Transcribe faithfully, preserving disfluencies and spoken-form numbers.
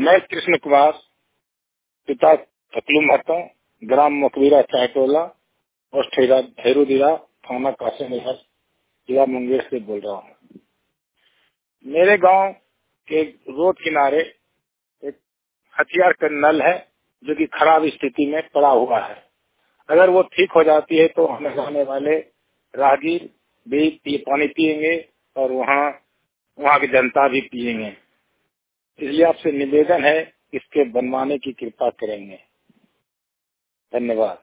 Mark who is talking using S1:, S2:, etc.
S1: मैं कृष्ण कुमार, पिता तकलू महतो, ग्राम मुकबीरा चाहटोला, पोस्ट हेरुदीरा, थाना काशीनगर, जिला मुंगेर से बोल रहा हूँ। मेरे गांव के रोड किनारे एक हथियार का नल है जो कि खराब स्थिति में पड़ा हुआ है। अगर वो ठीक हो जाती है तो हमें जाने वाले राहगीर भी पी, पानी पिएंगे और वहाँ वहाँ की जनता भी पिएंगे। इसलिए आपसे निवेदन है, इसके बनवाने की कृपा करेंगे। धन्यवाद।